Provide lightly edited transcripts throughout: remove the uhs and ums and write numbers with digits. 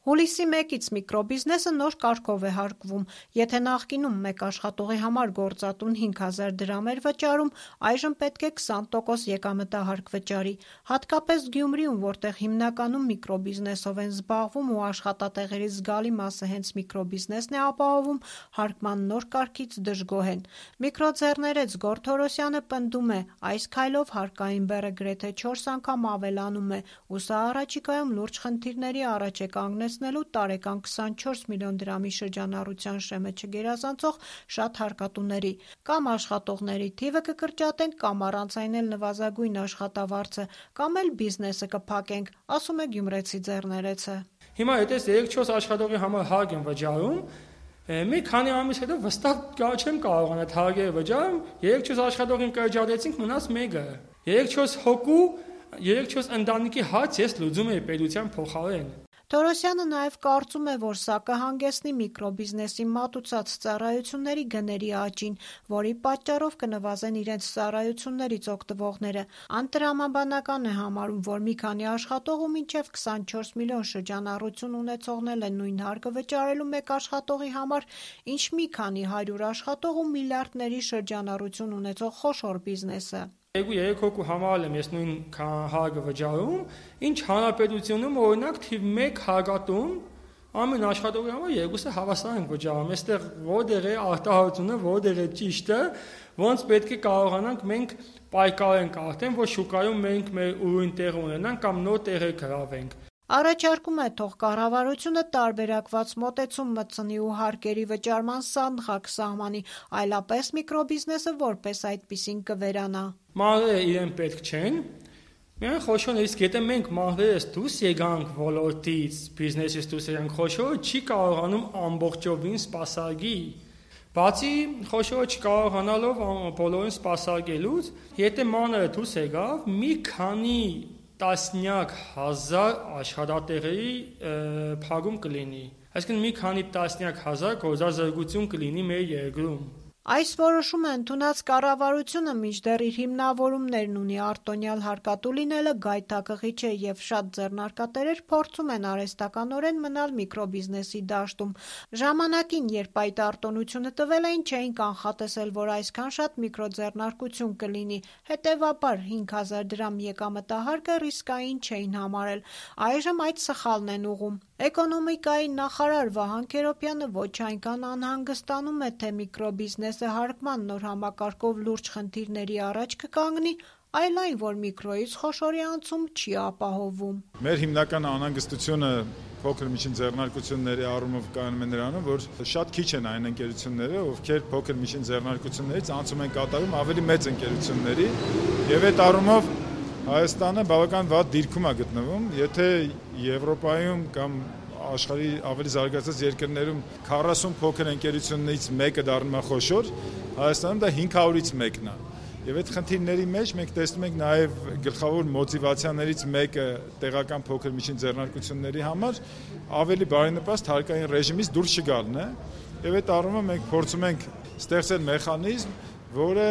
Հուլիսի 1-ից միկրոբիզնեսը նոր կարգով է հարկվում։ Եթե նախկինում մեկ աշխատողի համար գործատուն 5000 դրամ էր վճարում, այժմ պետք է 20% եկամտահարկ վճարի։ Հատկապես Գյումրիում, որտեղ հիմնականում միկրոբիզնեսով են զբաղվում ու աշխատատեղերի զգալի մասը հենց միկրոբիզնեսն է ապահովում, հարկման նոր կարգից դժգոհ են։ Միկրոձեռներեց Գոռ Թորոսյանը պնդում է, այս քայլով հարկային բեռը գրեթե 4 անգամ ավելանում է, ու սա առաջիկայում լուրջ խնդիրների առաջ է կանգնեցնելու տարեկան 24 միլիոն դրամի շրջանառության շեմը չգերազանցող շատ հարկատուների։ Կամ աշխատողների թիվը կկրճատենք, կամ առանց այն էլ նվազագույն աշխատավարձը, կամ էլ բիզնեսը կփակենք, ասում է գյումրեցի ձեռներեցը։ Հիմա եթե 3-4 աշխատողի համար հարկ են վճարում, մի քանի ամիս հետո վստահ չեմ կարողանա հարկերը վճարեմ, 3-4 աշխատողին կրճատեցինք, մնաց մեկը։ 3-4 հոգու, 3-4 ընտանիքի հարց ես լուծում եի պետության փոխարեն։ Թորոսյանը նաև կարծում է, որ սա կհանգեցնի միկրոբիզնեսի մատուցած ծառայությունների գների աճին, որի պատճառով կնվազեն իրենց ծառայություններից օգտվողները։ Անտրամաբանական է համարում, որ մի քանի աշխատող ու մինչև 24 միլիոն շրջանառություն ունեցողներն են նույն հարկը վճարելու մեկ աշխատողի համար, ինչ մի քանի 100 աշխատող ու միլիարդների շրջանառություն ունեցող խոշոր բիզնեսը։ 2-3 հոգու համար եմ ես նույն հարկը վճարում, ինչ հանրապետությունում օրինակ թիվ 1 հարկատուն ամեն աշխատողի համար երկուսը հավասար ենք վճարում։ Այստեղ որտեղ է արտահայտությունը, որտեղ է ճիշտը, ոնց պետք է կարողանանք մենք պայքարենք արդեն, որ շուկայում մենք մեր ուրույն տեղ ունենանք կամ նոր տեղեր գրավենք։ Առաջարկում է թող կառավարությունը տարբերակված մոտեցում մտցնի ու հարկերի վճարման սանդղակ սահմանի, այլապես միկրոբիզնեսը որպես այդպիսին կվերանա։ Մանրերը իրեն պետք չեն, միայն խոշոր, իսկ եթե մենք մանրերս դուրս եկանք ոլորտից, բիզնեսից դուրս եկանք, խոշորը չի կարողանում ամբողջովին սպասարկի։ Բացի խոշորը չկարողանալով բոլորին սպասարկելուց, եթե մանրը դուրս եկավ, մի քանի տասնյակ հազար աշխատատեղերի փակում կլինի, այսինքն մի քանի տասնյակ հազար գործազրկություն կլինի մեր երկրում։ Այս որոշումը ընդունած կառավարությունը մինչդեռ իր հիմնավորումներն ունի, արտոնյալ հարկատու լինելը գայթակղիչ է և շատ ձեռնարկատերեր փորձում են արհեստականորեն մնալ միկրոբիզնեսի դաշտում։ Ժամանակին, երբ այդ արտոնությունը տվել էին, չէին կանխատեսել, որ այսքան շատ միկրոձեռնարկություն կլինի, հետևաբար 5000 դրամ եկամտահարկը ռիսկային չէին համարել։ Այժմ այդ սխալն են ուղղում։ Էկոնոմիկայի նախարար Վահան Քերոբյանը ոչ այնքան անհանգստանում է, թե միկրոբիզնեսը հարկման նոր համակարգով լուրջ խնդիրների առաջ կկանգնի, այլ այն, որ միկրոից խոշորի անցում չի ապահովում։ Մեր հիմնական անհանգստությունը փոքր միջին ձեռնարկությունների առումով կայանում է նրանում, որ շատ քիչ են այն ընկերությունները, ովքեր փոքր միջին ձեռնարկություններից անցում են կատարում ավելի մեծ ընկերությունների, եւ այդ առումով Հայաստանը բավական վատ դիրքում է գտնվում, եթե Եվրոպայում կամ աշխարհի ավելի զարգացած երկրներում 40 փոքր ընկերություններից մեկը դառնում է խոշոր, Հայաստանում դա 500-ից մեկն է։ Եվ այդ խնդիրների մեջ մենք տեսնում ենք նաև գլխավոր մոտիվացիաներից մեկը տեղական փոքր միջին ձեռնարկությունների համար ավելի բարենպաստ հարկային ռեժիմից դուրս չգալն է։ Եվ այդ առումով մենք փորձում ենք ստեղծել մեխանիզմ, որը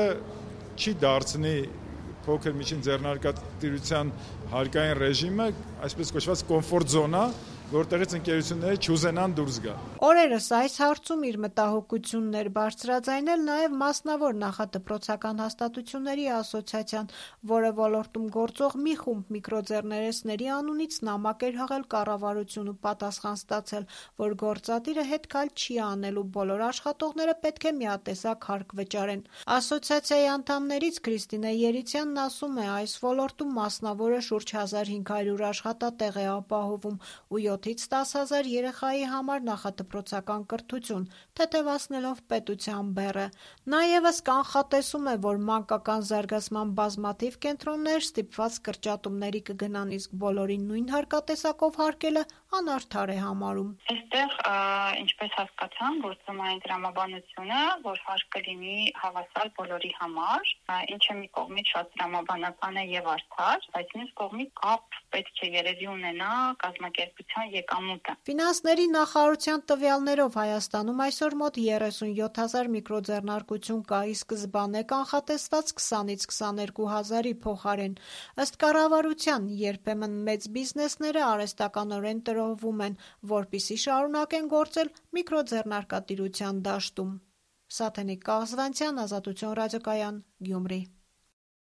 չի դարձնի փոքր միջին ձեռնարկատիրության հարկային ռեժիմը, այսպես կոչված կոմֆորտ զոնա, որտեղից ընկերությունները չուզենան դուրս գալ։ Օրերս այս հարցում իր մտահոգությունն էր բարձրաձայնել նաև մասնավոր նախադպրոցական հաստատությունների ասոցիացիան, որը ոլորտում գործող մի խումբ միկրոձեռներեցների անունից նամակ էր հղել կառավարություն ու պատասխան ստացել, որ գործադիրը հետքայլ չի անելու, բոլոր աշխատողները պետք է միատեսակ հարկ վճարեն։ Ասոցիացիայի անդամներից Քրիստինե Երիցյանն ասում է, այս ոլորտում մասնավորը շուրջ 1500 աշխատատեղ է ապահովում ու 7-ից 10,000 երեխայի համար նախադպրոցական կրթություն, թեթևացնելով պետության բեռը։ Նա ևս կանխատեսում է, որ մանկական զարգացման բազմաթիվ կենտրոններ ստիպված կրճատումների կգնան, իսկ բոլորին նույն հարկատեսակով հարկելը անարդար է համարում։ Այստեղ, ինչպես հասկացան, գործում է այն տրամաբանությունը, որ հարկը լինի հավասար բոլորի համար, ինչը մի կողմից շատ տրամաբանական է եւ արդար, բայց մյուս կողմից կապ պետք է երևի ունենա կազմակերպության եկամուտը։ Ֆինանսների նախարարության տվյալներով Հայաստանում այսօր մոտ 37,000 միկրոձեռնարկություն կա, ի սկզբանե կանխատեսված 20-ից 22 հազարի փոխարեն։ Ըստ կառավարության, երբեմն մեծ բիզնեսները արհեստականորեն տրոհվում են, որպեսզի շարունակեն գործել միկրոձեռնարկատիրության դաշտում։ Սաթենիկ Կաղզվանցյան, Ազատություն ռադիոկայան, Գյումրի։